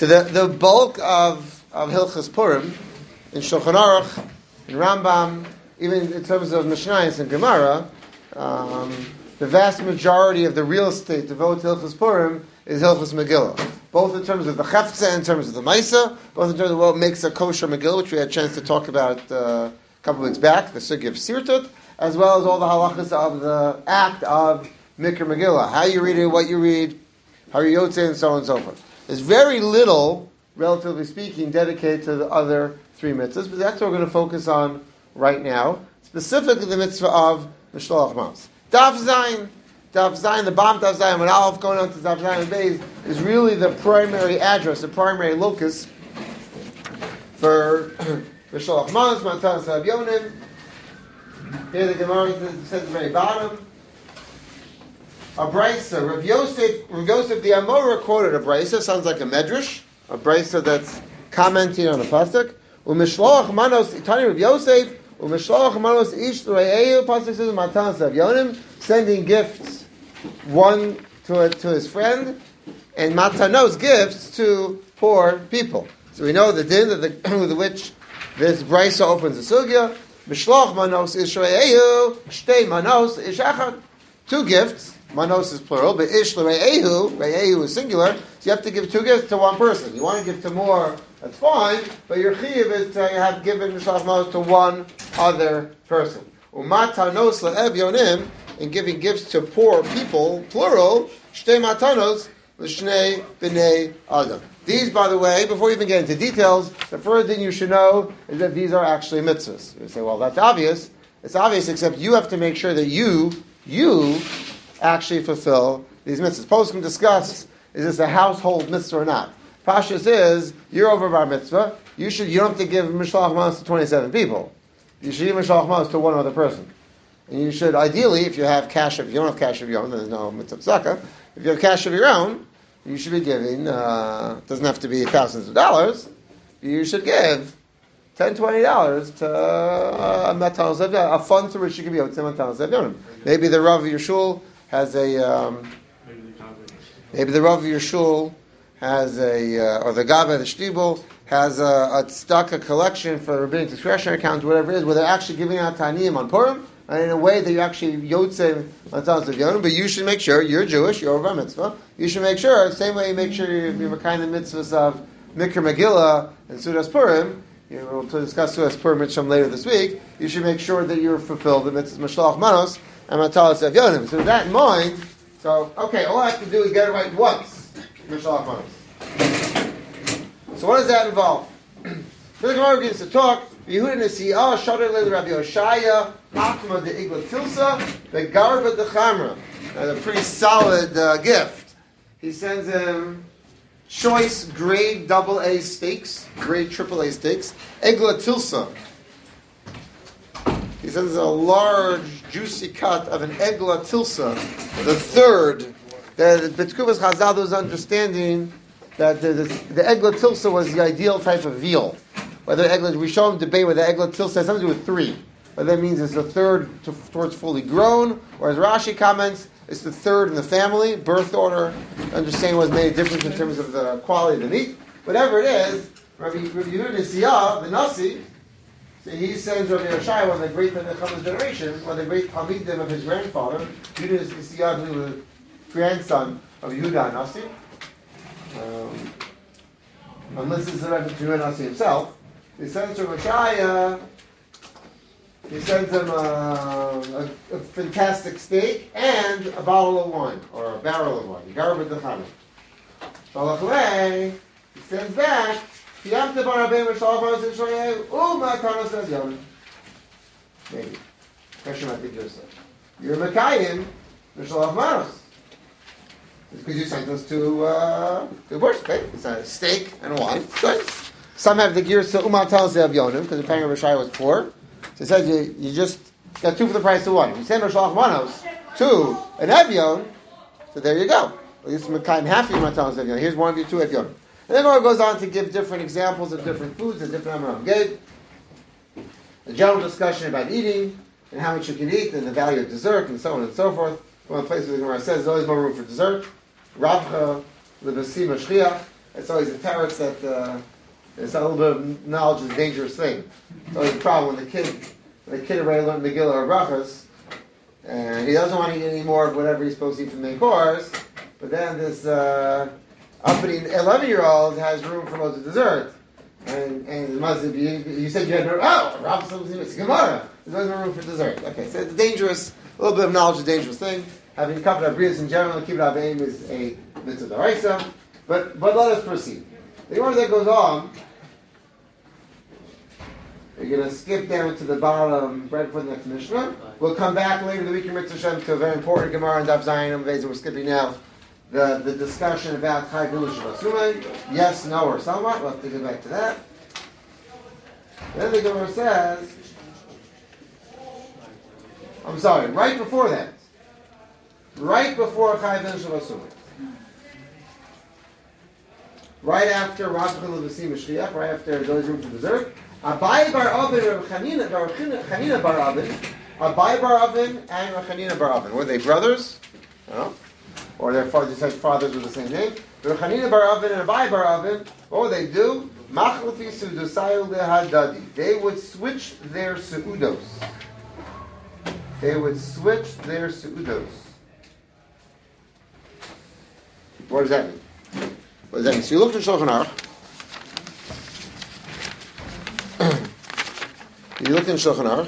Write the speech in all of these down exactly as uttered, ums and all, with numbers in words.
So the, the bulk of, of Hilchas Purim, in Shulchan Aruch, in Rambam, even in terms of Mishnayos and Gemara, um, the vast majority of the real estate devoted to Hilchas Purim is Hilchas Megillah. Both in terms of the Chefza, in terms of the Maisa, both in terms of what makes a kosher Megillah, which we had a chance to talk about uh, a couple of weeks back, the Sugi of Sirtut, as well as all the halachas of the act of Mikra Megillah. How you read it, what you read, how you yotze, and so on and so forth. There's very little, relatively speaking, dedicated to the other three mitzvahs, but that's what we're going to focus on right now, specifically the mitzvah of Mishloach Manos. Daf Zayin, Daf Zayin, the Bam Daf Zayin, when Aleph going on to Daf Zayin and Beis, is really the primary address, the primary locus for Mishloach Manos, Matan Sab Yonim. Here the Gemara says at the very bottom, a brisa. Rav Yosef, Rav Yosef the Amora quoted a brisa. Sounds like a medrash, a brisa that's commenting on a pasuk. Umishloach manos itani Rav Yosef. Umishloach manos ish l're'ehu. Pasuk says matan sav yonim, sending gifts one to a, to his friend, and matanos gifts to poor people. So we know the din of the with which this brisa opens the sugya. Mishloach manos ish l're'ehu. Shtei manos ish echad. Two gifts. Manos is plural, but ish l're'ehu, re'ehu is singular, so you have to give two gifts to one person. You want to give to more, that's fine, but your chiyuv is to have given mishloach manos to one other person. Umatanos le'ev yonim, in giving gifts to poor people, plural, shtei matanos l'shnei b'nei adam. These, by the way, before we even get into details, the first thing you should know is that these are actually mitzvahs. You say, well, that's obvious. It's obvious, except you have to make sure that you, you, actually fulfill these mitzvahs. Poskim discuss, is this a household mitzvah or not? Pashas is, you're over bar mitzvah, you should, you don't have to give mishloach manos to twenty-seven people. You should give mishloach manos to one other person. And you should, ideally, if you have cash, if you don't have cash of your own, then there's no mitzvah tzedakah. If you have cash of your own, you should be giving, uh, it doesn't have to be thousands of dollars, you should give ten dollars, twenty dollars to uh, a matanos avyonim, a fund to which you can be able to matanos avyonim. Maybe the Rav of your shul has a, um, maybe the Rav of your shul has a, uh, or the Gava, the Shtibel, has a, a tzedakah collection for a rabbinic discretionary account, whatever it is, where they're actually giving out taniyim on Purim, and in a way that you actually yotze matanos avyonim, but you should make sure, you're Jewish, you're over mitzvah, you should make sure, the same way you make sure you're, you're kind of mitzvahs of Mikra Megillah and Sudas Purim, you know, we'll discuss Sudas Purim Mitzvah later this week, you should make sure that you're fulfilled the mitzvahs Mishloach Manos and Matalas Avyonim. So with that in mind, so, okay, all I have to do is get it right once. Mishloach Manos. So what does that involve? So the Gemara begins to talk. Yehuda Nesi'ah, Shadar Led Rabbi Hoshaya, Hakma de Igla Tilsa, the Garba de Chamra. That's a pretty solid uh, gift. He sends him choice grade double A steaks, grade triple A steaks, Egla Tilsa. He sends a large, juicy cut of an Egla Tilsa, the third. The B'tkuvas Chazal was understanding that the, the, the Egla Tilsa was the ideal type of veal. Whether Egla, we show him debate whether Egla Tilsa has something to do with three. Whether that means it's the third to, towards fully grown, or as Rashi comments, it's the third in the family, birth order, understanding what's made a difference in terms of the quality of the meat. Whatever it is, Rabbi Yehuda Nesi'ah, the Nasi, so he sends Rabbi Yoshai, one of the great Nechamas generation, one of the great Hamidim of his grandfather, Yehuda Nesi'ah, who was the grandson of Yehuda Nasi. Um, unless it's the Rabbi Yehuda Nasi himself. He sends Rabbi Yoshai, he sends him a, a, a fantastic steak and a bottle of wine, or a barrel of wine. Garba Dechana. Shalach he sends back, maybe. Question might be just that. You're Mekayim, Mishloach Manos. Because you sent us to, uh, to worship, okay? It's a steak and a wine. Good. Some have the gears to Umat Talas Avyonim, because the Panga Rishai was poor. So it says you, you just got two for the price of one. You send Mishloach Manos to an Avyon, so there you go. At least Mekayim half of your Matalas Avyon. Here's one of your two Avyonim. And then it goes on to give different examples of different foods that different Amaram gave. A general discussion about eating and how much you can eat and the value of dessert and so on and so forth. One place where the Gemara says there's always more room for dessert. Ravcha, Lebesim Shchiach. it's always a teretz that uh, it's a little bit of knowledge is a dangerous thing. It's always a problem when the kid, when the kid already learned Megillah or Brachas, and he doesn't want to eat any more of whatever he's supposed to eat from the main course, but then this uh, uppity eleven-year-old has room for loads of dessert. And and Mazib, you, you said you had no, oh, Rav says it's Gemara. There's no room for dessert. Okay, so it's dangerous, a little bit of knowledge is a dangerous thing. Having covered our brias in general, keep it out aim is a mitzvah d'oraisa. But but let us proceed. The Gemara that goes on, we're going to skip down to the bottom right before the next Mishnah. We'll come back later in the week in Mitzvah Shem to a very important Gemara in Daf Zayin and Veza. We're skipping now the, the discussion about Chai Vilish Vasumai. Yes, no, or somewhat. We'll have to get back to that. Then the Gemara says, I'm sorry, right before that. Right before Chai Vilish Vasumai. Right after Rav Chil Vasim Shliach, right after those room for dessert. Abai bar Avin and Chanina bar Chanina bar Avin. Abai bar Avin and Chanina bar Avin. Were they brothers? No. Or their fathers said fathers with the same name. Chanina bar Avin and Abai bar Avin. What would they do? Machlfi sudusayu lehadadi. They would switch their seudos. They would switch their seudos. What does that mean? What does that mean? So you look at Shulchan Aruch. You look in Shulchan Aruch.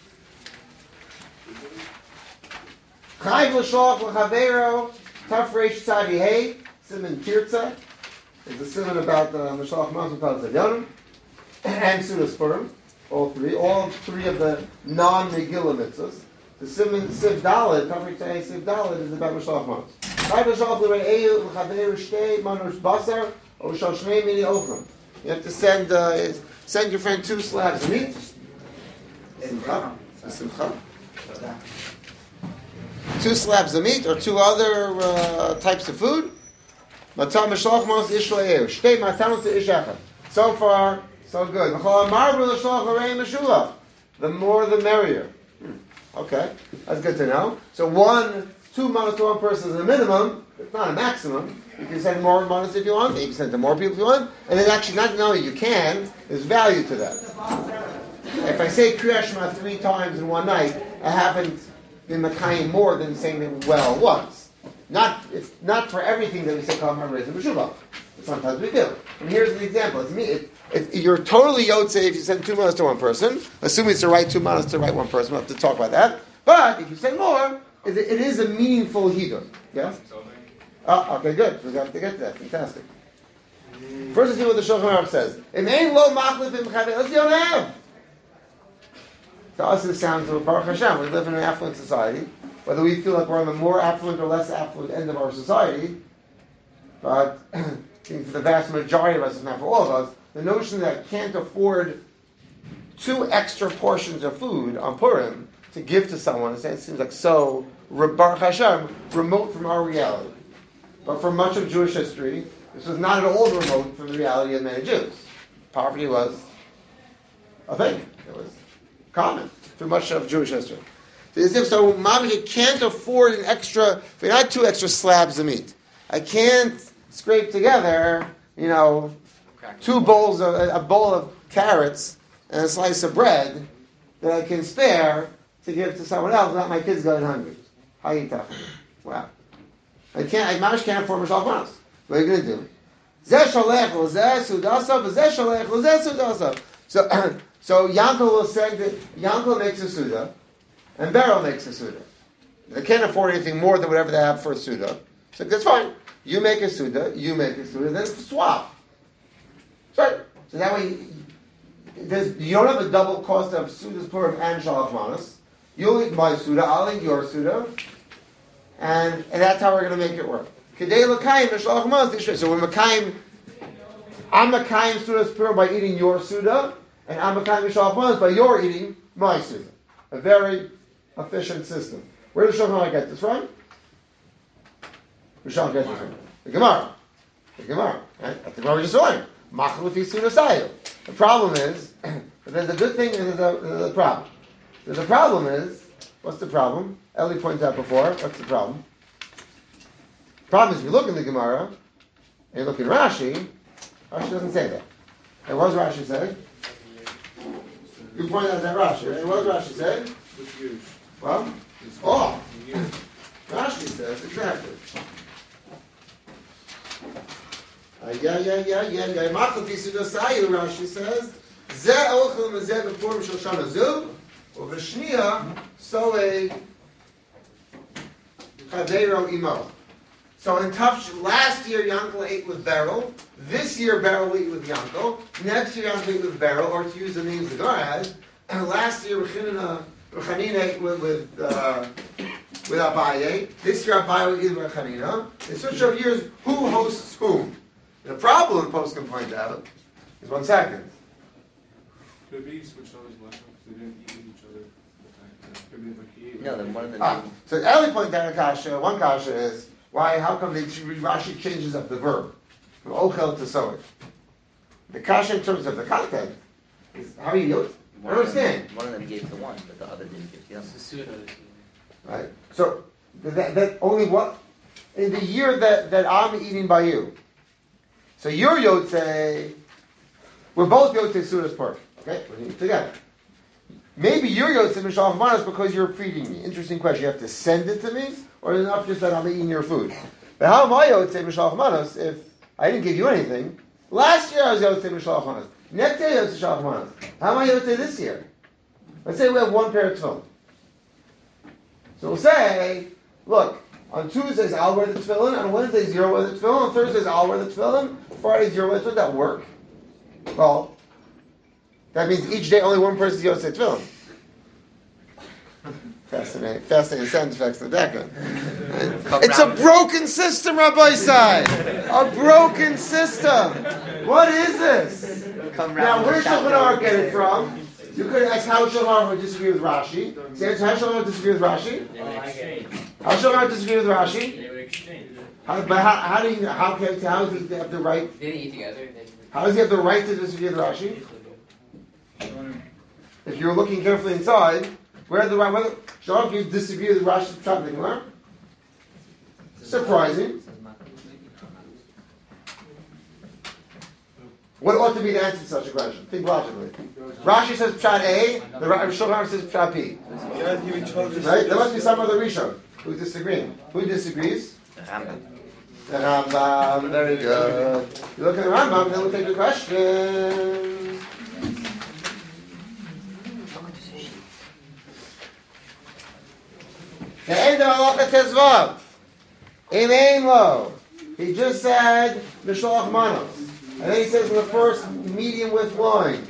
Chayv l'sholach l'chaveiro tafresh tzadi hey siman tirtza is a siman about the Mishalach Manas and Talis Avyonim and Sudas Purim, all three, all three of the non-Megillah mitzvahs. The siman Siv Daled, tafresh tzadi hey Siv Daled is about Mishalach Manas. Chayv l'sholach l'rei'eyu l'chaveiro shtei manush basar or shal shnei mini ofram. You have to send uh, send your friend two slabs of meat. Simcha. Simcha. Two slabs of meat or two other uh, types of food. So far, so good. The more the merrier. Hmm. Okay, that's good to know. So one, two manas to one person is a minimum. It's not a maximum. You can send more manas if you want. You can send to more people if you want. And then actually, not only you can, there's value to that. If I say Kriya Shema three times in one night, I haven't been Makayim more than saying it well once. Not it's not for everything that we say Kol Hamar Reis Meshuvah. Sometimes we do. And here's an example. It's me. It, it, you're totally yotze if you send two manas to one person. Assuming it's the right two manas to the right one person. We'll have to talk about that. But if you send more, it, it is a meaningful hidur. Yeah. Oh, okay, good. We have to get to that. Fantastic. First, let's see what the Shulchan Aruch says. If ain't lo machlif im chaver, let's don't have. To us, it sounds like Baruch Hashem. We live in an affluent society. Whether we feel like we're on the more affluent or less affluent end of our society, but I think for the vast majority of us, if not for all of us, the notion that I can't afford two extra portions of food on Purim to give to someone, it seems like so, Baruch Hashem, remote from our reality. But for much of Jewish history, this was not at all remote from the reality of many Jews. Poverty was a thing. It was common through much of Jewish history. So, Mom, you can't afford an extra, if you had two extra slabs of meat, I can't scrape together, you know, two bowls of, a bowl of carrots and a slice of bread that I can spare to give to someone else without my kids going hungry. How you talking? Wow. I can't, I managed can't afford myself once. What are you going to do? Zeh sholech l'zeh sudasav, zeh sholech l'zeh sudasav. So, so Yankel will send it, Yankel makes a suda, and Beryl makes a suda. They can't afford anything more than whatever they have for a suda. So that's fine. You make a suda, you make a suda, then swap. Right. So that way, you don't have a double cost of sudas purim and shalach manas. You'll eat my suda, I'll eat your suda, and, and that's how we're going to make it work. Kedei l'kayim v'shalach manas. So we're makayim. I'm makayim sudas purim by eating your suda, and I'm makayim v'shalach manas by your eating my suda. A very efficient system. Where does Shulchan Aruch get this from? Where does Shulchan get this from? The Gemara. The Gemara. Right? That's the Gemara we just learned. Machal fi sudasayu. The problem is, there's a good thing and there's a, there's a problem. So the problem is, what's the problem? Eli pointed out before, what's the problem? The problem is, if you look in the Gemara, you look in Rashi, Rashi doesn't say that. And what does Rashi say? You point out that Rashi, right? What does Rashi say? Well, oh, Rashi says exactly. Uh, yeah, yeah, yeah, yeah, yeah. Machlokes Sudasayu, Rashi says, Ze Ochel Mezeh B'Purim Shel Shana Zu, U'V'Shniya Soei Chaveiro Imo. So in Tufsh, last year Yankel ate with Beryl. This year Beryl will eat with Yankel. Next year Yankel will eat with Beryl, or to use the names the Gemara has. And last year Rechanina ate with with, uh, with Abaye. This year Abaye will eat with Rechanina. In switch of years, who hosts whom? The problem the post can point out is one second. Could be switched always left because they didn't eat with each other. Could be like he ate. No, then one of them. Ah, so Eli pointed out a kasha. One kasha is why? How come they Rashi changes up the verb from ochel to soed? The kasha in terms of the content is how you use. I understand. Them, one of them gave to one, but the other didn't give to the other. Right. So that, that only what in the year that, that I'm eating by you. So your Yotzei, we're both Yotzei Sudas Pork. Okay, we're eating together. Maybe your Yotzei Mishal Manas because you're feeding me. Interesting question. You have to send it to me, or is it enough just that I'm eating your food? But how am I Yotzei Mishal Manas if I didn't give you anything? Last year I was Yotzei Mishal Manas. Next year Yotzei Mishal Manas. How am I Yotzei this year? Let's say we have one pair of tefillin. So we'll say, look, on Tuesdays I'll wear the tefillin, on Wednesdays you'll wear the tefillin, on Thursdays I'll wear the tefillin, Fridays you'll wear the tefillin. Does that work? Well, that means each day only one person's going to say tefillin. Fascinating, fascinating sound effects in the background. It's a broken system, Rabbi Sai. A broken system. What is this? Now, where should Shulchan Aruch get it from? You could ask how Shulchan Aruch would disagree with Rashi. Say, how Shulchan Aruch disagree with Rashi? How Shulchan Aruch disagree with Rashi? They would exchange. How, but how, how do you how can how does he have the right? They didn't eat together. How does he have the right to disagree with Rashi? If you're looking carefully inside, where the right whether Shulchan Aruch disagree with Rashi's pshat in the Gemara? Surprising. What ought to be the answer to such a question? Think logically. Rashi says pshat A, the Shulchan Aruch says pshat B. Right? There must be some other Rishon who's disagreeing. Who disagrees? The Rambam. The Rambam. Very good. You look at the Rambam, then we'll take the question. The end of Halacha Tezvav. Amen lo. He just said Mishloach Manos. And then he says in the first medium with wine.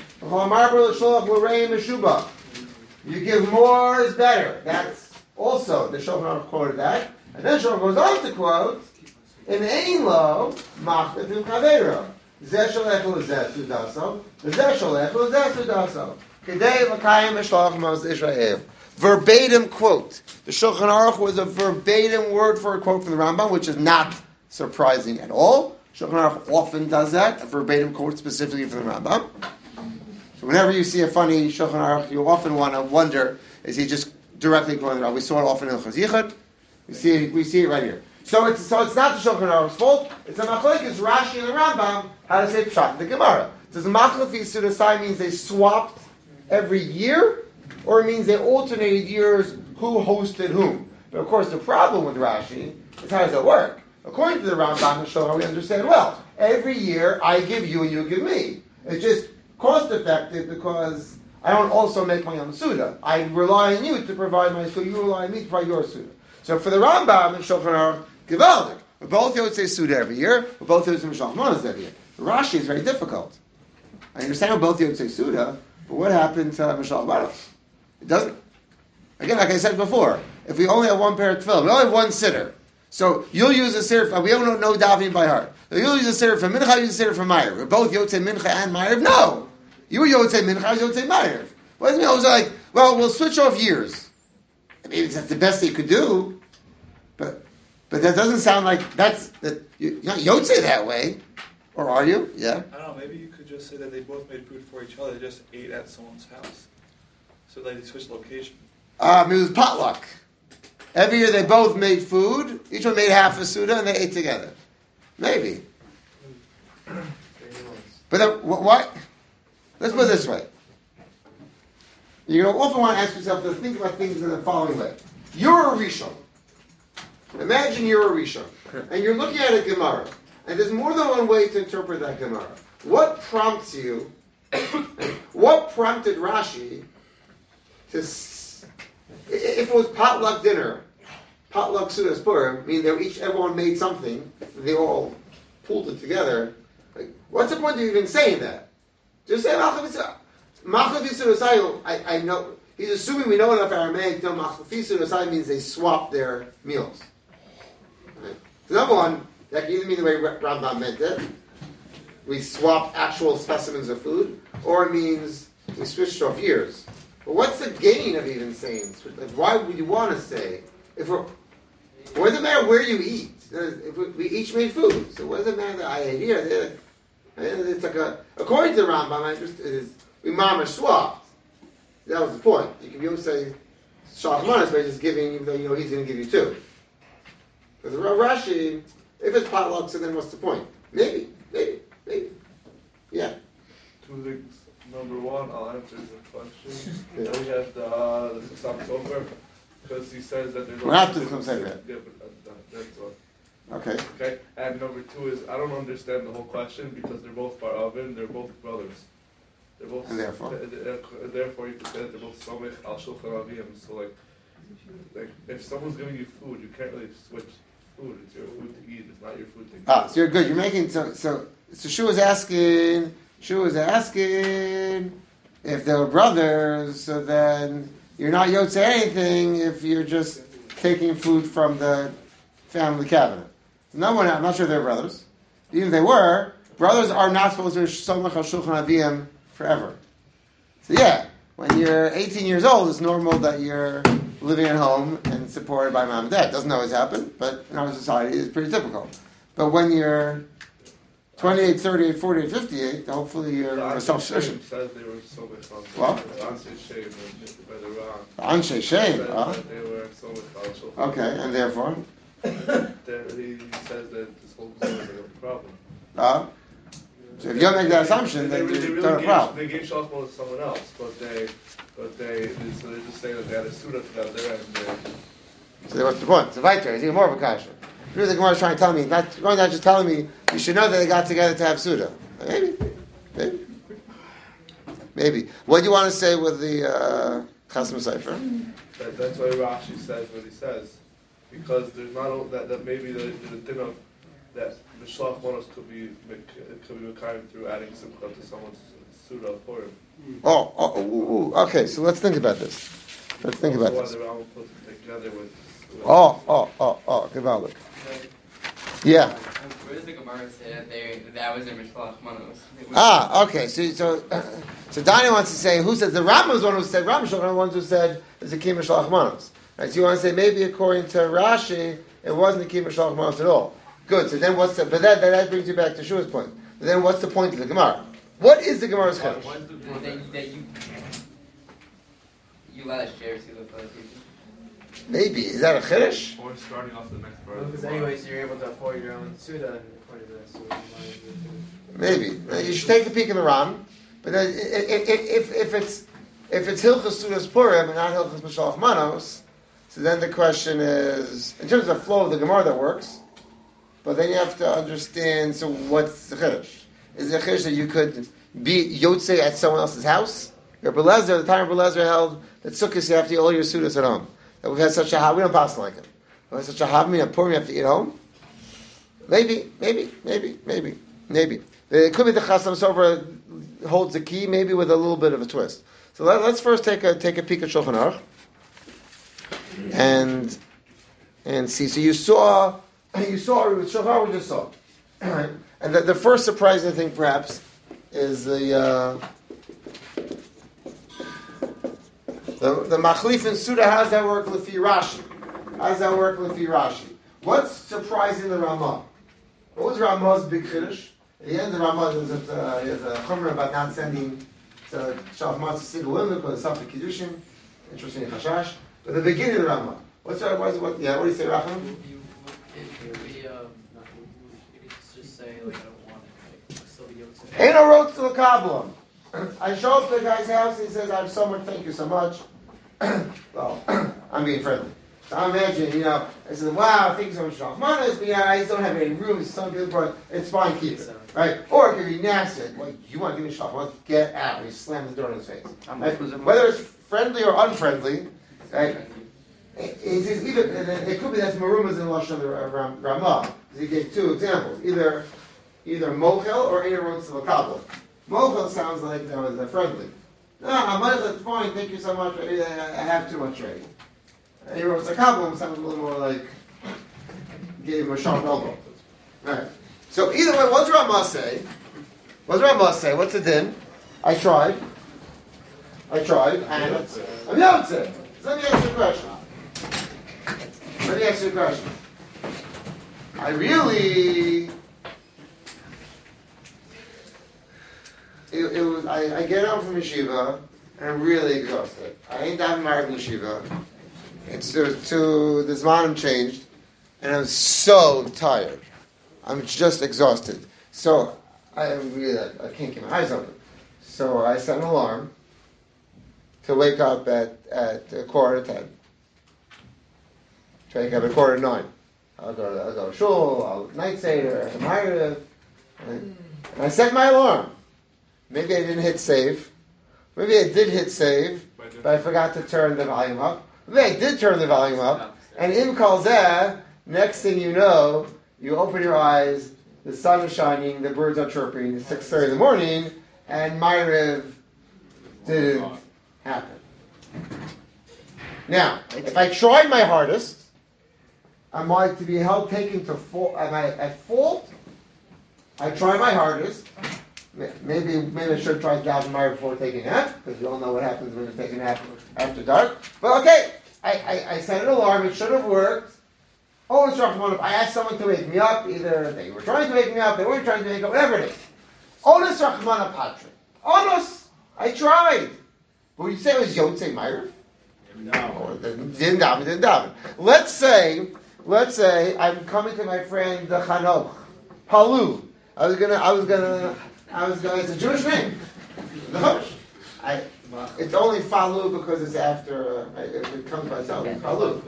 You give more is better. That's also the Shulchan Aruch quoted that. And then Shulchan goes on to quote, "In ein lo machlefim chaveiro, zeh sholech lezeh sudaso, zeh sholech lezeh sudaso, kedei l'kayim mishloach manos Israel." Verbatim quote. The Shulchan Aruch was a verbatim word for a quote from the Rambam, which is not surprising at all. Shulchan Aruch often does that, a verbatim quote specifically from the Rambam. So whenever you see a funny Shulchan Aruch, you often want to wonder, is he just directly quoting the Rambam? We saw it often in Chaz Yichud. We see it, we see it right here. So it's so it's not the Shulchan Aruch's fault. It's a machlokes Rashi and the Rambam how to say pshat in the Gemara. Does machlokes Sudasai means they swapped every year, or it means they alternated years who hosted whom? But of course, the problem with Rashi is how does it work? According to the Rambam and Shulchan, we understand well. Every year I give you and you give me. It's just cost effective because I don't also make my own Suda. I rely on you to provide my Suda. You rely on me to provide your Suda. So for the Rambam and Shulchan Aruch, Givaldik. We both would say Suda every year. We both would say Mishloach Manos every year. Rashi is very difficult. I understand we both would say Suda, but what happened to Mishloach Manos? It doesn't. Again, like I said before, if we only have one pair of tefillin, we only have one sitter. So you'll use a sitter. We don't know davening by heart. You'll use a sitter for mincha. You use a sitter for ma'ariv. We're both yotzei mincha and ma'ariv. No, you were yotzei mincha. I was yotzei ma'ariv. What does it mean? I was like, well, we'll switch off years. I mean, that's the best they could do, but but that doesn't sound like that's that. You're not yotzei that way, or are you? Yeah. I don't know. Maybe you could just say that they both made food for each other. They just ate at someone's house, so they switched location. Um, it was potluck. Every year they both made food. Each one made half a suda and they ate together. Maybe. But then, wh- what? Let's put it this way. You're going to often want to ask yourself to think about things in the following way. You're a Rishon. Imagine you're a Rishon. And you're looking at a Gemara. And there's more than one way to interpret that Gemara. What prompts you, what prompted Rashi to, s- if it was potluck dinner, potluck Sudas Purim, I mean, they were each, everyone made something, they all pulled it together. Like, what's the point of even saying that? Just say Machav Yisrael. I, I know, he's assuming we know enough Aramaic to know Machav Yisrael means they swap their meals. Right? So number one, that can either mean the way Rambam meant it, we swap actual specimens of food, or it means we switched off years. But what's the gain of even saying? Like, why would you want to say? If we're, what does it matter where you eat? If we, we each made food, so what does it matter that I ate here? They're, it's like a, according to the Rambam, I just, it is, we mama swapped. That was the point. You can be able to say Shalach Manos by just giving, even though you know he's going to give you two. Because Rashi, if it's potluck, so then what's the point? Maybe, maybe, maybe. Yeah. Two things. Number one, I'll answer your question. Yeah. We had the uh, the Sasam Sofer, because he says that there's. We're not to come say that. Yeah, but uh, that's what. Okay. Okay. And number two is I don't understand the whole question because they're both Bar Avin, they're both brothers. They're both. And therefore. They're, they're, therefore, you could say that they're both Somech Al Shulchan Avim. So like, like if someone's giving you food, you can't really switch food. It's your food to eat. It's not your food to eat. Ah, so you're good. You're making so so. So Shu was asking. Shu was asking if they were brothers. So then you're not yotze anything if you're just taking food from the family cabinet. No one. I'm not sure they're brothers. Even if they were, brothers are not supposed to somach al shulchan avim forever. So yeah, when you're eighteen years old, it's normal that you're living at home and supported by mom and dad. Doesn't always happen, but in our society, it's pretty typical. But when you're twenty-eight, thirty-eight, forty-eight, fifty-eight, hopefully you're self-sufficient. Says they were so much on What? Anshe Shem by the Ram. Anshe Shem, Says huh? that they were so much on Shulchan. Okay, and therefore? There, he says that this whole thing is a problem. Uh, so if you don't make that assumption, they, then they, you they don't really have a gave, problem. they gave Shulchan to someone else, but they, but they, they, so they're just saying that they had a Suda together and they. So what's the point? It's a Viter, it's even more of a kasha. Really, the Gemara is trying to tell me, not going not just telling me, you should know that they got together to have Suda. Maybe, maybe, maybe. What do you want to say with the uh, Chasam Sefer? That, that's why Rashi says what he says, because there's not a, that that maybe the the din of that the Shalach Manos could be it could be Mekayim through adding Simcha to someone's Suda for him. Oh, oh ooh, ooh. Okay, so let's think about this. Let's think about Why this. the Rambam puts it together with. with Oh, oh, oh, oh, Gewaldig. Yeah. Where does the Gemara say that they that was in Mishloach Manos? Ah, okay. So, so, uh, so Donnie wants to say who said the Rambam was the one who said Rambam Shulchan the ones who said it's a Kima Shalach Manos. Right? So you want to say maybe according to Rashi it wasn't a Kima Shalach Manos at all. Good. So then what's the? But that that brings you back to Shua's point. But then what's the point of the Gemara? What is the Gemara's chiddush? That, that you you let us share see with other people. Maybe is that a chiddush? Or starting off the next part. Because anyways, you're able to afford your own Suda and according to that, so you might Maybe now, you should take a peek in the Ram. But then, if, if if it's if it's Hilchas Sudas Purim and not Hilchas Mashalach Manos, so then the question is in terms of the flow of the Gemara that works. But then you have to understand. So what's the chiddush? Is it a chiddush that you could be yotze at someone else's house? Your Belezer, the time of Belezer held that Sukkot you have to eat all your Sudas at home. That we've had such a we don't pass like it. We have such a havmi and Purim you have to eat home. Maybe, maybe, maybe, maybe, maybe. It could be the Chasam Sofer holds the key, maybe with a little bit of a twist. So let, let's first take a take a peek at Shulchan Aruch and and see. So you saw you saw with Shulchan Aruch we just saw, and the, the first surprising thing perhaps is the uh, the the Machlif and Suda. How does that work with Rashi? How does that work with Rashi? What's surprising the Ramah? What was Ramah's big chiddush? At the end of the Ramah, there's a, uh, there's a chumrah about not sending to Shalach Matzah single women because of Safek Kiddushin. Interesting chashash. But the beginning of the Ramah. What's that? What, what, yeah, what do you say, Racham? If we, um, not, we could just say, like, I don't want it, like, still be able to Ain't no road to the Kabbalah. I show up to the guy's house and he says, I have so much, thank you so much. Well, I'm being friendly. So I imagine, you know, I said, wow, thank you so much for Shachmanis, but yeah, I just don't have any room, it's so good, but it's fine, keep it. Right? Or it could be nasty, like, you want to give me Shachmanis, get out. He slams the door in his face. Right? Whether it's friendly or unfriendly, right? It, it's either, it could be that's Marumas in Lashon Ramah. He gave two examples. Either either Mochel or Eina Rotz L'Kabel. Mochel sounds like that was a friendly. No, I'm that's fine, thank you so much, I I have too much already. Eina Rotz L'Kabel sounds a little more like gave him a sharp elbow. Right. So either way, what's Ramah say? What's Ramah say? What's the din? I tried. I tried, and I'm Yotze. So let me ask you a question. Let me ask you a question. I really, it, it was. I, I get out from yeshiva and I'm really exhausted. I ain't that married in yeshiva. It's there's too the zmanim changed, and I'm so tired. I'm just exhausted. So I really I can't keep my eyes open. So I set an alarm to wake up at at a quarter to ten. Try to wake up at quarter to nine. I'll go to, I'll go to shul, I'll night seder, Ma'ariv, and I set my alarm. Maybe I didn't hit save. Maybe I did hit save, but I forgot to turn the volume up. Maybe I did turn the volume up, and in Kol Zeh, next thing you know, you open your eyes, the sun is shining, the birds are chirping, it's six thirty in the morning, and Ma'ariv didn't happen. Now, if I tried my hardest, am I to be held taken to fault? Am I at fault? I try my hardest. Maybe maybe I should try Gavin Meyer before taking a nap, because we all know what happens when you take a nap after dark. But okay, I, I, I set an alarm. It should have worked. Oh, it's Rahman. I asked someone to wake me up. Either they were trying to wake me up, they weren't trying to wake me up, whatever it is. Onus Rahman Patre. Onus. I tried. But would you say it was Yotzei Meyer? No. Or didn't daven, didn't daven. Let's say. Let's say I'm coming to my friend the Chanoch, Palu. I was gonna, I was gonna, I was gonna. It's a Jewish name. No, I. It's only Falu because it's after. Uh, it, it comes by itself. Palu.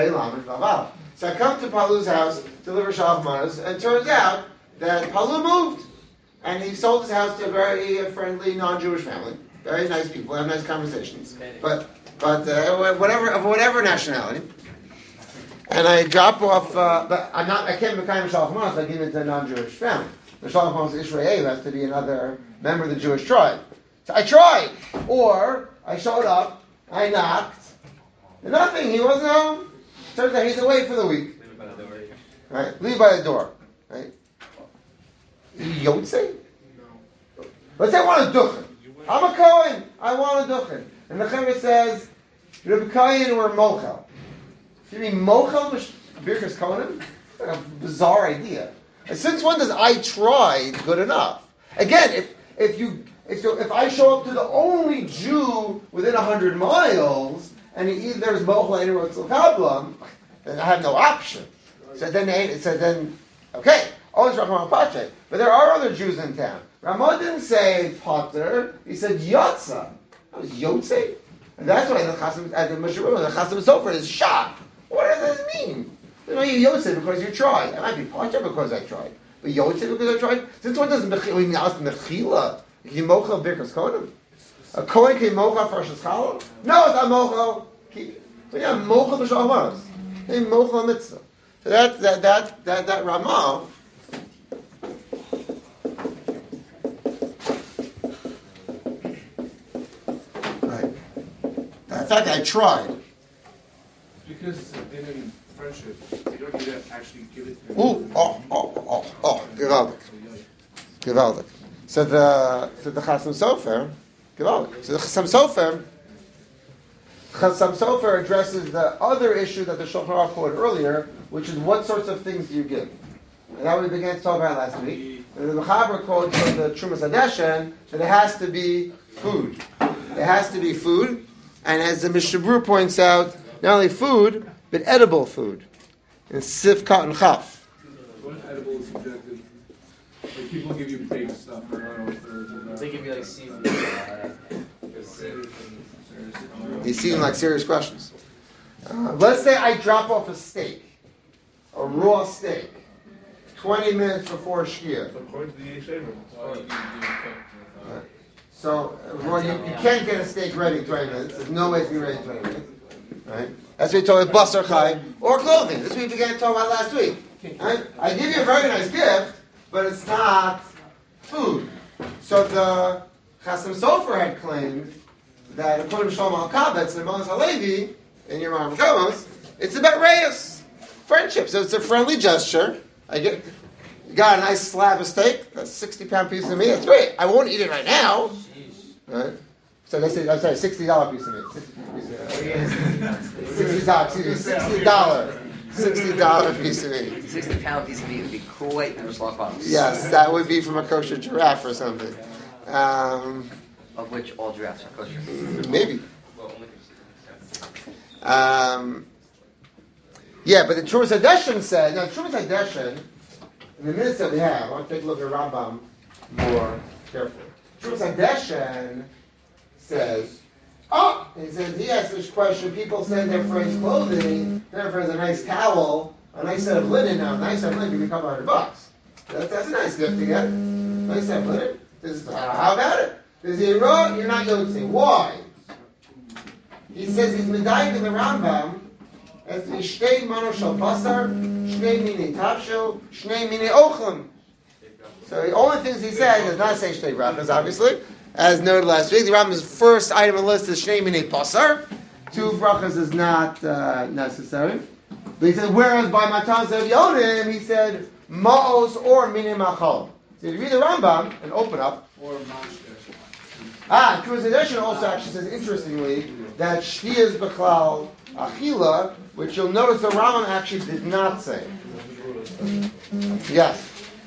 So I come to Palu's house, deliver Shalach Manos, and it turns out that Palu moved, and he sold his house to a very uh, friendly non-Jewish family. Very nice people, have nice conversations, but but uh, whatever of whatever nationality. And I drop off, uh, but I'm not, I can't become a Shalach Manos, I give it to a non-Jewish family. The Shalach Manos Israel has to be another member of the Jewish tribe. So I tried, or I showed up, I knocked, and nothing, he wasn't home. Turns out he's away for the week. Leave by the door. Right? Leave by the door. Right? Yotzei? No. Let's say I want a duchen. I'm a Kohen. I want a duchen. And the Chemra says, you're a Kohen or a Mochel. You mean Mochel Birkas Kohanim? Like a bizarre idea. And since when does I tried good enough? Again, if if you if you, if I show up to the only Jew within a hundred miles and he, there's Mochel and Rotz L'Kabel, then I have no option. So then they so then okay, always Rahman Pache. But there are other Jews in town. Ramah didn't say Potter, he said Yotza. That was Yotzei. And that's why the Chasam at the Meshurah, the Chasam Sofer is shocked. What does that mean? You know, you Yotze because you tried. I might be Pacha because I tried. But Yotze because I tried? Since when does Mechila mean ask Mechila? Can Mochel Birkas Kohanim? A Kohen can Mochel Farshas Chalom? No, it's not Mochel. So yeah, Mochel B'Shalom Maros. Hey, Mochel Mitzvah. So that, that, that, that, that Ramah, right. In fact, I tried. Because in friendship, you don't need to actually give it to him. Ooh, oh, oh, oh, oh, gewaldig. Gewaldig. So the, so the Chasam Sofer, gewaldig. So the Chasam Sofer, Chasam Sofer addresses the other issue that the Shulchan Aruch quoted earlier, which is what sorts of things do you give? And that we began to talk about last week. And the Mechaber quotes from the Trumas Hadeshen that it has to be food. It has to be food, and as the Mishabur points out, not only food, but edible food. And Sifkat and Chaf. What edible is subjective? Like people give you baked stuff. I don't know if they're. They give you like seafood. uh, seafood things. They seem like serious questions. Uh, let's say I drop off a steak, a raw steak, twenty minutes before Shkia. According to the Yeshiva. Well, you can do it cooked with, uh, So, uh, raw, you, you can't get a steak ready in twenty minutes. There's no way to be ready in twenty minutes. Right? That's what we talked about, basar chai, or clothing. This is what we began to talk about last week. Right? I give you a very nice gift, but it's not food. So the Chasam Sofer had claimed that according to Shlomo Alkabetz and Moses Halevi in Yom HaRamos, it's about reyes, friendship. So it's a friendly gesture. I get, you got a nice slab of steak, that's a sixty pound piece of meat. That's great. I won't eat it right now. Right? So they say, I'm sorry, sixty dollar piece of meat. sixty dollars, excuse me, sixty dollar. sixty dollar piece of meat. sixty pound piece of meat would be quite the Mishloach Manos. Yes, that would be from a kosher giraffe or something. Um, Of which all giraffes are kosher. maybe. Um, yeah, but the Trumas Hadeshin said, now Trumas Hadeshin, in the minutes that we have, I want to take a look at Rambam more carefully. Trumas Hadeshin says, oh, he says, he asked this question, people send their friends clothing, their friends a nice towel, a nice set of linen. Now, a nice set of linen can be a couple hundred bucks. That, that's a nice gift to get. Nice set of linen. This is, uh, how about it? There's a road, you're not Yotze. Why? He says he's medayik in the Rambam as to be shtei mano shel basar, shnei mine tavshel, shnei mine ochlim. So the only things he said does not say shtei brachas, obviously. As noted last week, the Rambam's first item on the list is shnei mine basar. Two brachas is not uh, necessary. But he said, whereas by Matan Zev Yonim, he said ma'os or mine machal. So you read the Rambam and open up. or monster. Ah, Trumas Hadeshin also actually says, interestingly, that Shti is B'chlal Achila, which you'll notice the Rambam actually did not say. Yes.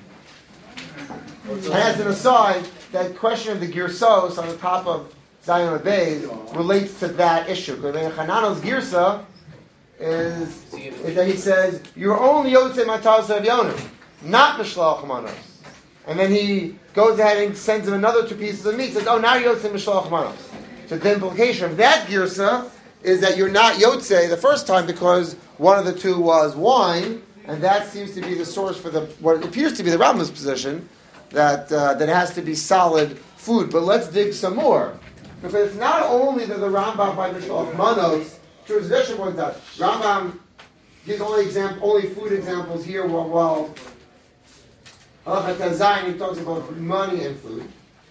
And as an aside, that question of the Girsos on the top of Zion Abayz relates to that issue. Because Hanano's Girsa is, is that he says, you're only Yotze Matas Zev Yonim, not Mishloach Manos. And then he goes ahead and sends him another two pieces of meat. Says, "Oh, now you're Yotze Mishloach Manos." So the implication of that girsa is that you're not Yotze the first time because one of the two was wine, and that seems to be the source for the what appears to be the Rambam's position that uh, that it has to be solid food. But let's dig some more, because it's not only that the Rambam by Mishloach Manos, Trumas Hadeshin points out, Rambam gives only exam- only food examples here. Well, well. Halakha Tazayin, he talks about money and food.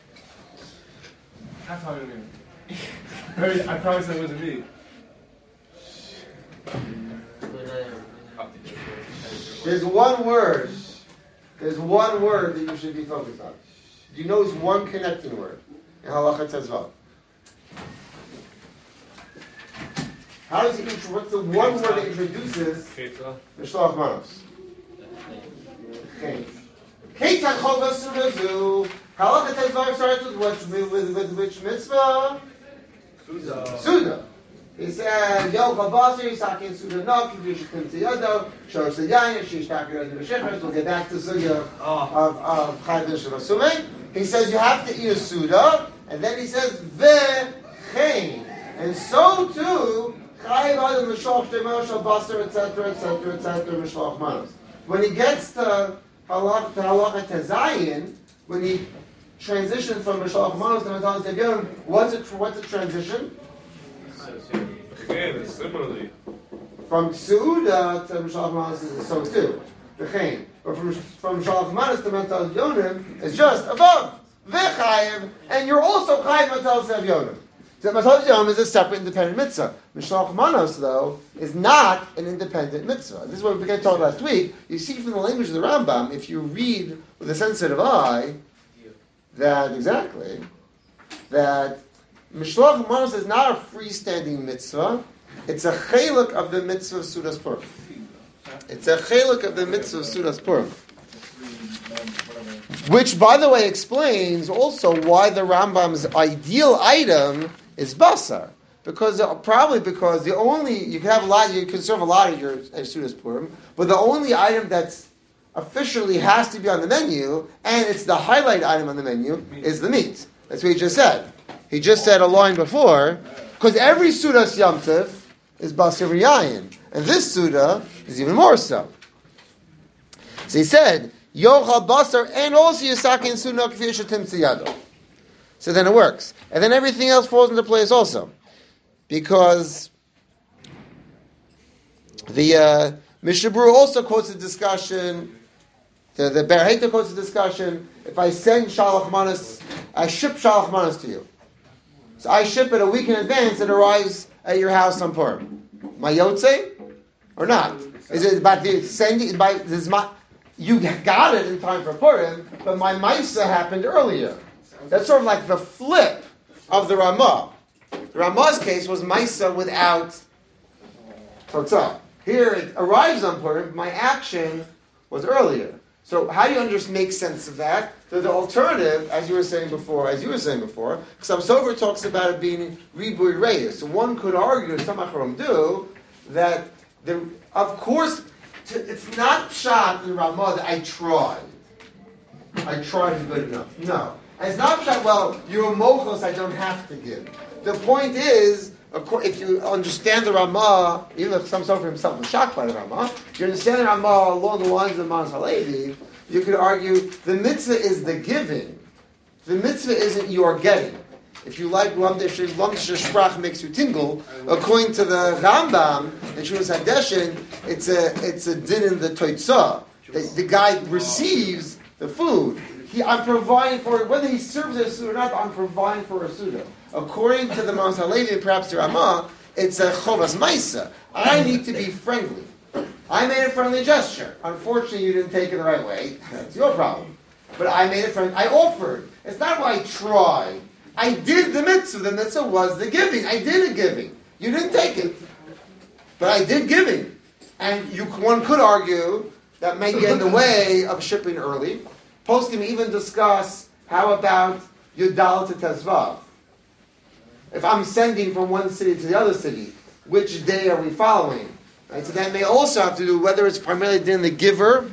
I probably mean. I promise that wasn't me. There's one word. There's one word that you should be focused on. Do you know it's one connecting word in Halakha Tezvav? How does he? What's the one word that introduces Mishloach Manos? Okay. Keitzad Chova Suda Zu. Halakha Tezvav starts with what? With, with, with which mitzvah? Suda. Suda. He said, Yo Chabasir, Yisakin Suda Nok, Yishkim Tiyado, Shor Sidayin, Shishtak Yod B'Shechers. We'll get back to Suda of of Chai Ben Shavasumei. He says you have to eat a Suda, and then he says Vechein, and so too Chai Adam Mishloach Shemel Shal Basar, et cetera, et cetera, et cetera, Mishloach Manos. When he gets to Halakha Tezayin, when he transitions from Mishloach Manos to Matan Zev Yonim, what's it? What's the transition? Again, it's similarly. From Suda to Mishloach Manos is so too. The Chain. Or from from Mishloach Manos to Matan Zev Yonim is just above. V'chayiv, and you're also chayiv Matan Zev Yonim. So Matan Zev Yonim is a separate independent mitzvah. Mishloach Manos, though, is not an independent mitzvah. This is what we began to talk last week. You see from the language of the Rambam, if you read with a sensitive eye, that exactly, that Mishloach Manos is not a freestanding mitzvah. It's a cheluk of the mitzvah of Sudas Purim. It's a cheluk of the mitzvah of Sudas Purim. Which, by the way, explains also why the Rambam's ideal item is basar. Because probably because the only you can have a lot, you can serve a lot of your Sudas Purim, but the only item that's officially has to be on the menu, and it's the highlight item on the menu, is the meat. That's what he just said. He just said a line before, because every Sudas Yom Tov is Basar V'Yayin, and this Suda is even more so. So he said, Yochal Basar, and also Yisakin Sunnah K'fi Shatim Tziyado. So then it works. And then everything else falls into place also. Because the uh, Mishnah Berurah also quotes a discussion, the, the Ber Heita quotes a discussion, if I send Shalach Manas, I ship Shalach Manas to you. So I ship it a week in advance, it arrives at your house on Purim. My Yotze? Or not? Is it about the sending, by, this my, you got it in time for Purim, but my Maisa happened earlier. That's sort of like the flip of the Ramah. The Ramah's case was Maisa without Totzah. Here it arrives on Purim, my action was earlier. So how do you just make sense of that? So the alternative, as you were saying before, as you were saying before, Chassam Sofer talks about it being Ribui Reyes. So one could argue, some Acharim do, that the, of course, to, it's not shot in Ramah that I tried. I tried is good enough. No. And it's not shot, well, you're a mochos, I don't have to give. The point is, if you understand the Ramah, even if some Sofer himself was shocked by the Ramah, if you understand the Ramah along the lines of Manas Halevi, you could argue the mitzvah is the giving. The mitzvah isn't your getting. If you like Lamdish Sprach makes you tingle, according to the Rambam and Shunas Hadeshin, it's a it's a din in the Toitzah. The, the guy receives the food. He, I'm providing for it, whether he serves a suda or not, I'm providing for a suda. According to the Manas Halevi and perhaps the Ramah, it's a chovas maisa. I need to be friendly. I made a friendly gesture. Unfortunately, you didn't take it the right way. That's your problem. But I made a friendly. I offered. It's not why I tried. I did the mitzvah. The mitzvah was the giving. I did a giving. You didn't take it, but I did giving. And you, one could argue that may get in the way of shipping early. Poskim even discuss how about Yudal to Tezvav. If I'm sending from one city to the other city, which day are we following? Right? So that may also have to do whether it's primarily din the giver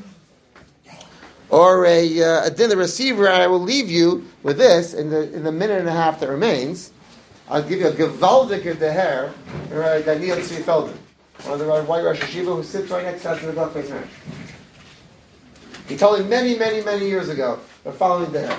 or a, uh, a din the receiver. And I will leave you with this in the in the minute and a half that remains. I'll give you a gewaldige deher, right? Daniel Tzvi Feldman, one of the white Rosh Hashiva who sits right next to us in the Gulf Face Marriage. He told me many, many, many years ago the following deher.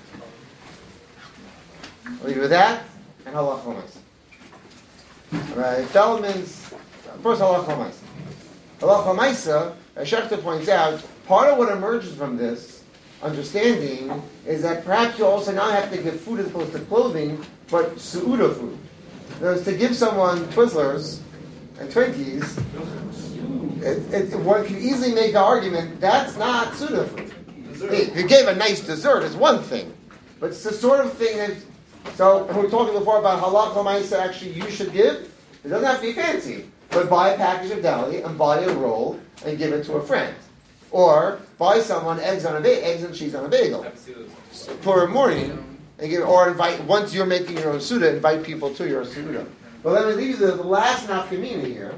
I'll leave you with that. And halach l'maisa. Right, Feldman's first halach l'maisa. Halach l'maisa, as Schechter points out, part of what emerges from this understanding is that perhaps you also now have to give food as opposed to clothing, but su'uda food. In other words, to give someone Twizzlers and Twinkies, it, it, one can easily make the argument that's not su'uda food. If you gave a nice dessert, is one thing, but it's the sort of thing that. So, we were talking before about halach l'maisa actually you should give. It doesn't have to be fancy. But buy a package of deli and buy a roll and give it to a friend. Or buy someone eggs on a ba- eggs and cheese on a bagel for a morning. And give, or invite, once you're making your own suda, invite people to your suda. But let me leave you the, the last nafkamina here.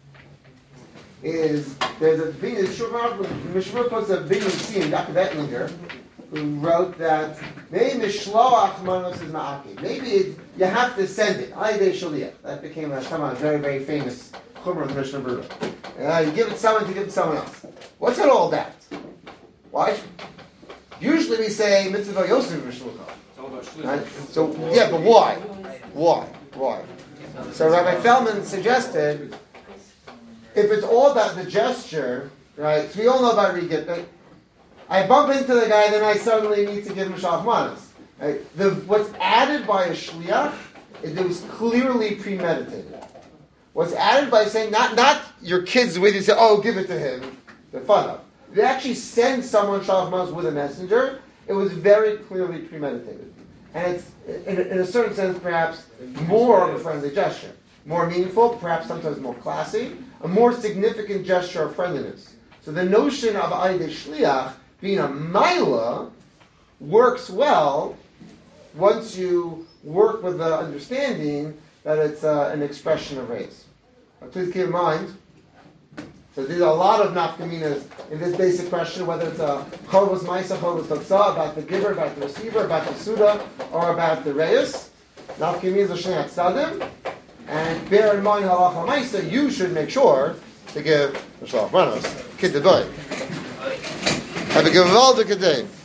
Is there's a big Mishmur puts a big scene, Doctor Bettlinger, who wrote that maybe Mishloach Manos is Ma'aki. Maybe it, you have to send it. Aydei Shaliach. That became a, a very, very famous chumrah of the Mishnah Berurah. Uh, you give it to someone to give it to someone else. What's it all about? Why? Usually we say Mitzvah Yosef Mishloach. Right? So, yeah, but why? Why? Why? So Rabbi Feldman suggested if it's all about the gesture, right? So we all know about Regit. I bump into the guy, then I suddenly need to give him shalach manas. Right? The, what's added by a shliach is it was clearly premeditated. What's added by saying, not not your kids with you say, oh, give it to him, the fun of. If you actually send someone shalach manas with a messenger, it was very clearly premeditated. And it's, in, in a certain sense, perhaps more of a friendly gesture. More meaningful, perhaps sometimes more classy, a more significant gesture of friendliness. So the notion of aydei shliach being a maila works well once you work with the understanding that it's uh, an expression of race. But please keep in mind, So there's a lot of nafkaminas in this basic question, whether it's a chovos ma'isa, chovos totzah, about the giver, about the receiver, about the suda, or about the reis. Nafkaminas are shnei hatzadim, and bear in mind halacha ma'isa, you should make sure to give the shalach manos. Kid the boy. Have a good day.